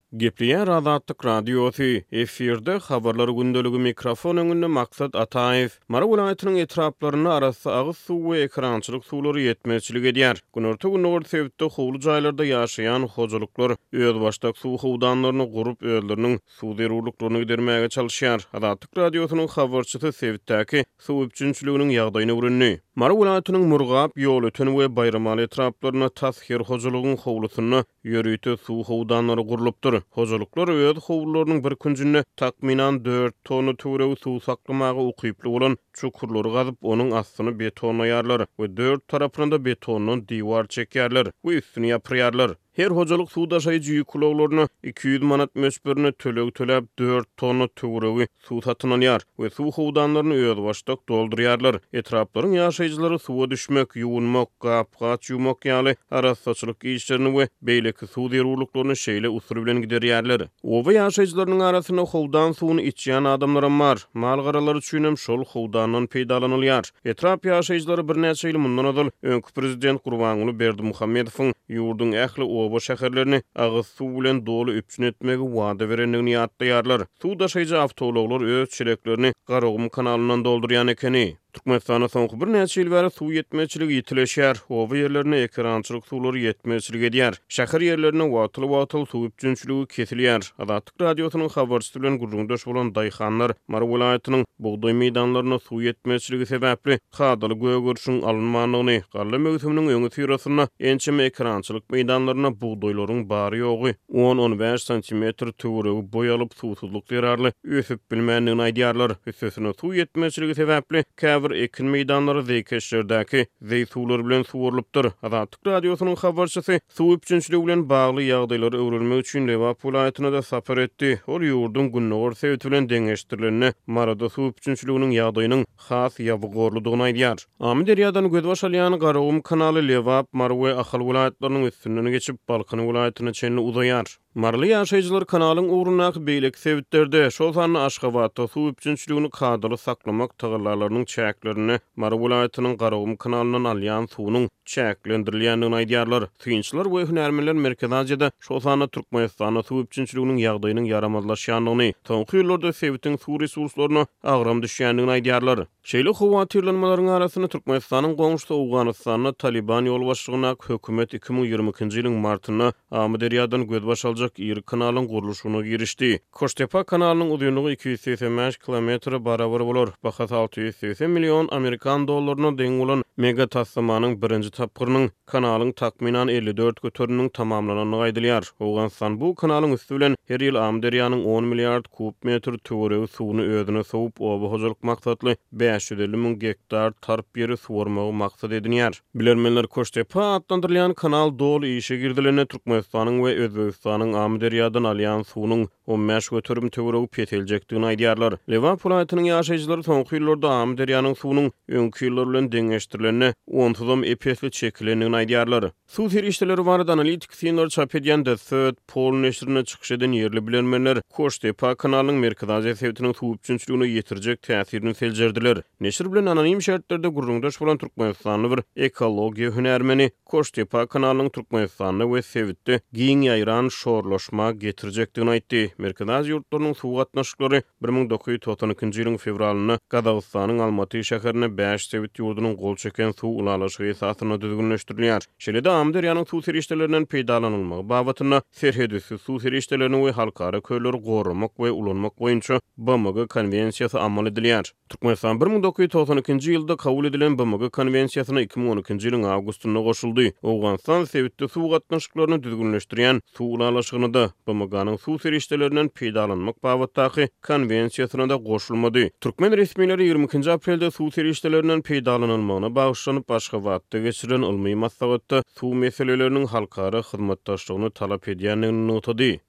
Gepliýär Azatlyk radiosu efirde habarlar gündöligi mikrofon öňünde maksat Ataev. Mara welaýatynyň etraplaryna arasy agyz suw we ekrançylyk suwlary ýetmezçilik edýär. Günorta günor sebäpde howly jaýlarda ýaşaýan hojalyklar öz başdak suw howdanlaryny gurup özleriniň suw zerurlyklaryny gidermäge çalyşýar. Azatlyk radiosynyň habarçysy sebäpdäki suw üçinçiliginiň ýagdaýyny öwrenýär. Mara welaýatynyň Murgap, Ýolöten we Bayramali etraplaryna tashyr hojalygyň howlusyny ýörüýte suw howdanlary gurulupdyr. Hojalyklar öz howlularynyň bir künsünde takminan 4 tonu töwereg suw saklamagy ukyply bolan çukurlary gazyp onuň astyny betonlaýarlar we 4 tarapynda betondan diwar çekýärler we üstüni ýapyrýarlar. Her hojalyk suw daşaýjy ýük kulaglaryny 200 manat möçberini töläp 4 tonu töweregi suw satyn alýar we suw howdanlaryny öz başdak doldurýarlar. Etraplaryň ýaşaýjylary suwa düşmek, ýuwunmak, gap-gaç ýumak ýaly arassaçylyk işlerini we beýleki suw zerurlyklaryny şeýle usuly bilen giderýärler. Oba ýaşaýjylarynyň arasyna howdan suwuny içýän adamlar bar. Malgaralar üçin hem şol howdandan peýdalanylýar. Etrap ýaşaýjylary bir näçe ýyl mundan öňki prezident Gurbanuly Berdimuhammedowyň ýurdun ähli oba şäherlerini agyz suw bilen dolu üpçün etmegi wada berenligini ýatlaýarlar. Suw daşaýjy awtologlar öz çeleklerini Garagum kanalynyň doldurýan ekeni. Türkmenistana soňky bir näçe ýyl bäri suw ýetmezçiligi ýitileşýär. Oba ýerlerine ekrançylyk suwlary ýetmezçilik edýär. Şäher ýerlerine watyl suw üçinçiligi kesilýär. Azatlyk radiosynyň habarçysy bilen gurrundaş bolan daýhanlar Mara welaýatynyň bugdaý meýdanlaryna suw ýetmezçiligi sebäpli hadaly gögürşüň alynmanlygyny, galla mögsüminiň öňü tyrasyna ençeme ekrançylyk meýdanlaryna bugdaýlaryň bary ýogy 10-15 sm töweregi boýalyp suwsuzlyk derarly ösüp bilmänligini aýdýarlar. Üstesine suw ýetmezçiligi sebäpli käbir ekin meýdanlary zeýkeşlerdäki zeýsuwlar bilen suwurylypdyr. Azatlyk radiosynyň habarçysy suw üçinçiligi bilen bagly ýagdaýlary öwrenmek üçin Lewap welaýatyna da sapar etdi. Ol ýurdun günnäwr sebäbi bilen deňeşdirilenine Marada suw üçinçiliginiň ýagdaýynyň has ýabygorlygyny aýdýar. Amy derýadan gödbaş alýan Garagum kanaly Lewap, Mara we Ahal welaýatlarynyň üstünden geçip Balkan welaýatyna çenli uzaýar. Marly ýaşaýjylar kanalyň uğrunaky beýlek sebäplerde şol sany Aşgabatda suw üçinçiligini kadaly saklamak tagallarlarynyň çäklerini Mara welaýatynyň Garagum kanalynyň alýan suwunyň çäklendirilýändigini aýdýarlar. Synçylar we hünärmenler Merkez Aziýada şol sany Türkmenistana suw üçinçiliginiň ýagdaýynyň yaramazlaşýandygyny, soňky ýyllarda sebäpden suw resurslaryna agram düşýändigini aýdýarlar. Şeýle howatyrlanmalaryň arasyna Türkmenistanyň goňşy Awganystanyna Taliban ýolbaşçylygyna hökümet 2022-nji ýylyň martyna Amy derýadan gödbaş aljak ýeri kanalyň gurulşyna girişdi. Koştepa kanalynyň uzunlygy 285 km barabar bolar. Bahasy 680 million Amerikan dollaryna deň bolan mega tassamanyň birinji tapgyrynyň kanalyň takminan 54 götürünüň tamamlanyny aýdylýar. Awganystan bu kanalyň üstü bilen her ýyl Amy derýanyň 10 milliard kub metr töweregi suwuny özüne sowup oba hojalyk maksatly 550 000 hektar tarp ýeri suwarmagy maksat edinýär. Bilermenler Koştepa adlandyrylýan kanal dol işe girdilerine Türkmenistanyň we Özbegistanyň Amy derýadan alýan suwunyň 15 götürüm töweregi peteljekdigini aýdýarlar. Lewap welaýatynyň ýaşaýjylary soňky ýyllarda Amy derýanyň suwunyň öňki ýyllar bilen deňeşdirilenine onsuzam epesli çekilendigini aýdýarlar. Suw serişdeleri barada analitik synlar çap edýän de Third Pole neşrine çykyş eden ýerli bilenmenler Koştepa kanalynyň Merkez Aziýa sebäpdeniň suw üçinçiligine ýetirjek täsirini seljerdiler. Neşir bilen anonim şertlerde gurrundaş bolan Türkmenistanly bir ekologiýa hünärmeni Koştepa kanalynyň Türkmenistanyny we sebäpde giň ýaýran şorlaşma getirjekdigini aýtdy. Merkez Aziýa ýurtlarynyň suw gatnaşyklary 1992-nji ýylyň fevralyny Gazagystanyň Almaty şäherine 5 sebit ýurdunyň gol çeken suw ulalaşygy esasyna düzgünleşdirilýär. Şeýle-de Amy derýanyň suw serişdelerinden peýdalanylmagy babatyna serhedüsi suw serişdelerini we halkara köýleri goramak we ulanmak boýunça BMG konwensiýasy amal edilýär. Türkmenistan 1992-nji ýylda kabul edilen BMG konwensiýasyna 2012-nji ýylyň awgustynda goşuldy. Awganystan sebitde suw gatnaşyklaryny düzgünleşdirýän suw ulalaşygyny da BMG-nyň suw serişdelerinden peýdalanmak babatdaky konwensiýasyna da goşulmady. Türkmen resmiýetleri 22-nji aprelde suw serişdelerinden peýdalanylmagyna bagyşlanyp Aşgabatda geçirilen ilmi maslahatda suw meseleleriniň halkara hyzmatdaşlygyny talap edýändigini notady.